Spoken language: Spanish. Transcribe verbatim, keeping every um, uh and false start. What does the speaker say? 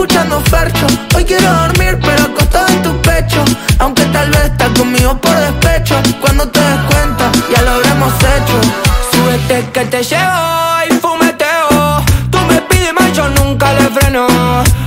escuchando Fercho. Hoy quiero dormir pero acostado en tu pecho, aunque tal vez estás conmigo por despecho. Cuando te des cuenta ya lo habremos hecho. Súbete que te llevo y fumeteo. Tú me pides más, yo nunca le freno.